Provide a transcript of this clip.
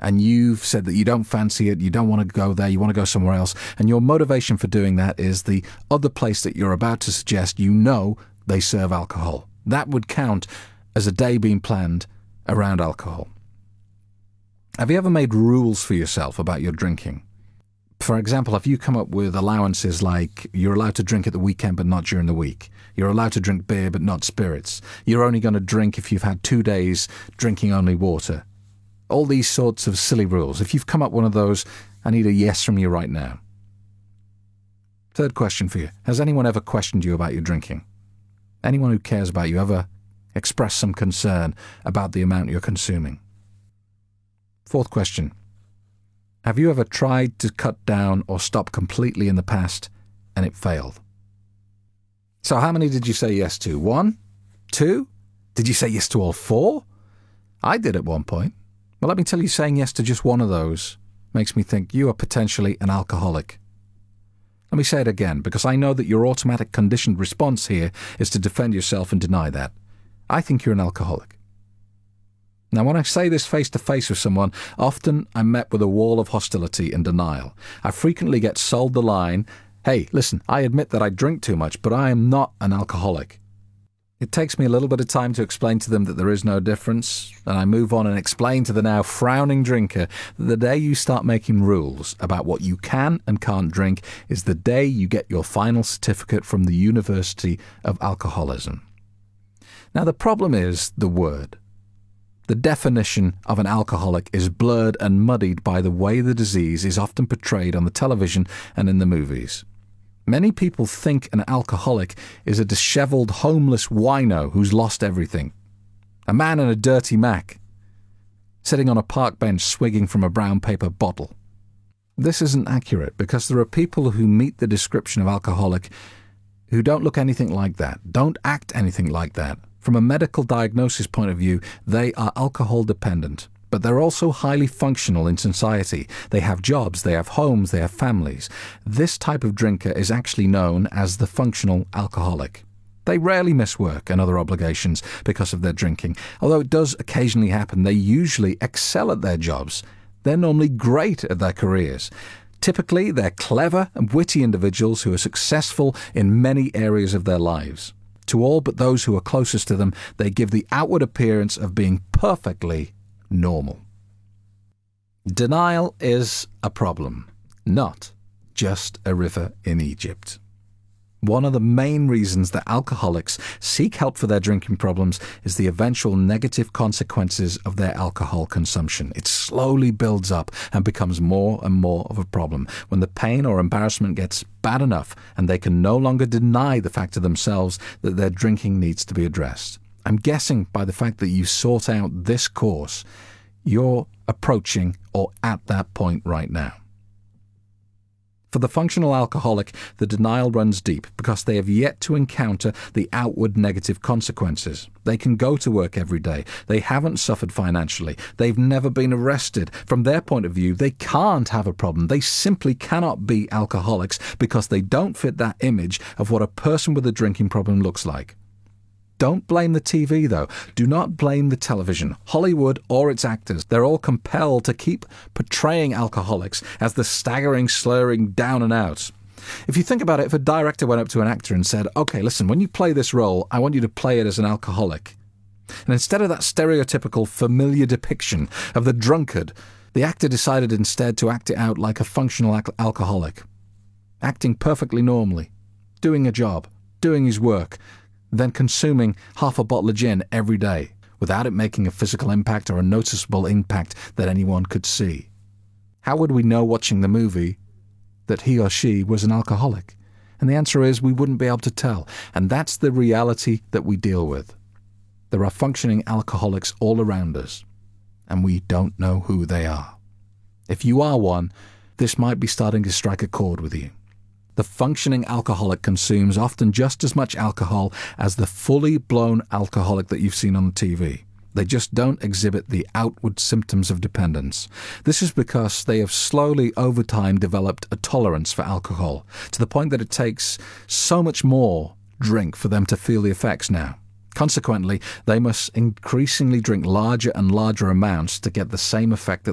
and you've said that you don't fancy it, you don't want to go there, you want to go somewhere else, and your motivation for doing that is the other place that you're about to suggest you know they serve alcohol. That would count as a day being planned around alcohol. Have you ever made rules for yourself about your drinking? For example, have you come up with allowances like you're allowed to drink at the weekend but not during the week? You're allowed to drink beer but not spirits. You're only going to drink if you've had 2 days drinking only water. All these sorts of silly rules. If you've come up with one of those, I need a yes from you right now. Third question for you. Has anyone ever questioned you about your drinking? Anyone who cares about you ever expressed some concern about the amount you're consuming? Fourth question. Have you ever tried to cut down or stop completely in the past and it failed? So how many did you say yes to? 1? 2? Did you say yes to all 4? I did at one point. Well, let me tell you, saying yes to just one of those makes me think you are potentially an alcoholic. Let me say it again, because I know that your automatic conditioned response here is to defend yourself and deny that. I think you're an alcoholic. Now, when I say this face-to-face with someone, often I'm met with a wall of hostility and denial. I frequently get sold the line, hey, listen, I admit that I drink too much, but I am not an alcoholic. It takes me a little bit of time to explain to them that there is no difference, and I move on and explain to the now frowning drinker that the day you start making rules about what you can and can't drink is the day you get your final certificate from the University of Alcoholism. Now, the problem is the word. The definition of an alcoholic is blurred and muddied by the way the disease is often portrayed on the television and in the movies. Many people think an alcoholic is a disheveled, homeless wino who's lost everything. A man in a dirty Mac, sitting on a park bench swigging from a brown paper bottle. This isn't accurate because there are people who meet the description of alcoholic who don't look anything like that, don't act anything like that. From a medical diagnosis point of view, they are alcohol dependent. But they're also highly functional in society. They have jobs, they have homes, they have families. This type of drinker is actually known as the functional alcoholic. They rarely miss work and other obligations because of their drinking. Although it does occasionally happen, they usually excel at their jobs. They're normally great at their careers. Typically, they're clever and witty individuals who are successful in many areas of their lives. To all but those who are closest to them, they give the outward appearance of being perfectly normal. Denial is a problem, not just a river in Egypt. One of the main reasons that alcoholics seek help for their drinking problems is the eventual negative consequences of their alcohol consumption. It slowly builds up and becomes more and more of a problem when the pain or embarrassment gets bad enough and they can no longer deny the fact to themselves that their drinking needs to be addressed. I'm guessing by the fact that you sought out this course, you're approaching or at that point right now. For the functional alcoholic, the denial runs deep because they have yet to encounter the outward negative consequences. They can go to work every day. They haven't suffered financially. They've never been arrested. From their point of view, they can't have a problem. They simply cannot be alcoholics because they don't fit that image of what a person with a drinking problem looks like. Don't blame the TV, though. Do not blame the television, Hollywood, or its actors. They're all compelled to keep portraying alcoholics as the staggering, slurring down and out. If you think about it, if a director went up to an actor and said, okay, listen, when you play this role, I want you to play it as an alcoholic. And instead of that stereotypical familiar depiction of the drunkard, the actor decided instead to act it out like a functional alcoholic. Acting perfectly normally, doing a job, doing his work, then consuming half a bottle of gin every day without it making a physical impact or a noticeable impact that anyone could see. How would we know watching the movie that he or she was an alcoholic? And the answer is we wouldn't be able to tell. And that's the reality that we deal with. There are functioning alcoholics all around us, and we don't know who they are. If you are one, this might be starting to strike a chord with you. The functioning alcoholic consumes often just as much alcohol as the fully blown alcoholic that you've seen on the TV. They just don't exhibit the outward symptoms of dependence. This is because they have slowly over time developed a tolerance for alcohol, to the point that it takes so much more drink for them to feel the effects now. Consequently, they must increasingly drink larger and larger amounts to get the same effect that